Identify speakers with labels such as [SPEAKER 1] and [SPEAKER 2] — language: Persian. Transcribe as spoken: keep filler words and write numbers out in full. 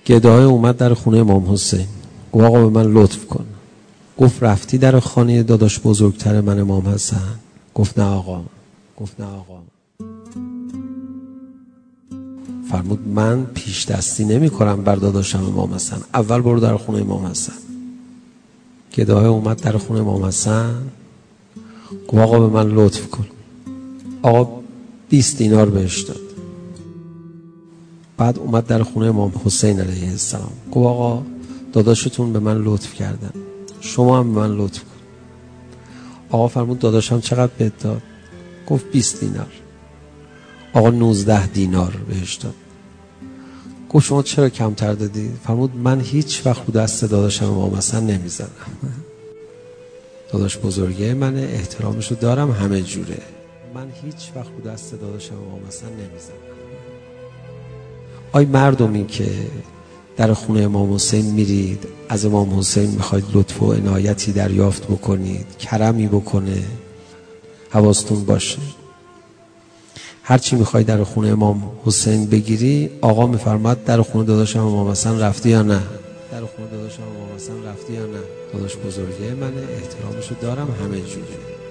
[SPEAKER 1] گدای اومد در خونه امام حسین، گفت آقا به من لطف کن. گفت رفتی در خانه داداش بزرگتر من امام حسن؟ گفت نه آقا. گفت نه آقا. فرمود من پیش دستی نمی کنم بر داداشم امام حسن، اول برو در خونه امام حسن. گدای اومد در خونه امام حسن، گفت آقا به من لطف کن. آقا بیست دینار بهش داد. بعد اومد در خونه امام حسین علیه السلام، گفت آقا داداشتون به من لطف کردن، شما هم به من لطف کن. آقا فرمود داداشم چقدر بهت داد؟ گفت بیست دینار. آقا نوزده دینار بهش داد. گفت شما چرا کمتر دادی؟ فرمود من هیچ وقت رو دست داداشم امام حسن نمیزنم. داداش بزرگه منه، احترامشو دارم همه جوره، من هیچ وقت رو دست داداشم امام حسن نمیزنم. آی مردمی که در خونه امام حسین میرید، از امام حسین میخواید لطف و عنایتی دریافت بکنید، کرمی بکنه، حواستون باشه هرچی میخوای در خونه امام حسین بگیری، آقا میفرماد در خونه داداشم امام حسن رفتی یا نه؟ در خونه داداشم امام حسن رفتی یا نه؟ داداش بزرگه منه، احترامشو دارم همه جوره.